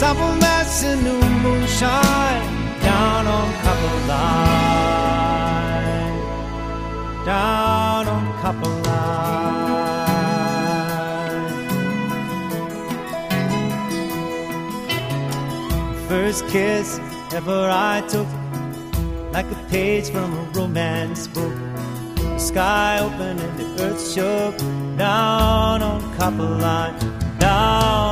Supple afternoon moonshine down on Copper Line, down on Copper Line. First kiss ever I took, like a page from a romance book. The sky opened and the earth shook, down on Copper Line, down